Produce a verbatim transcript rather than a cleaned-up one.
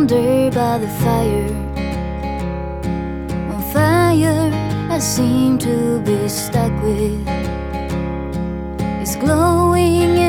yonder by the fire, on fire I seem to be stuck with. It's glowing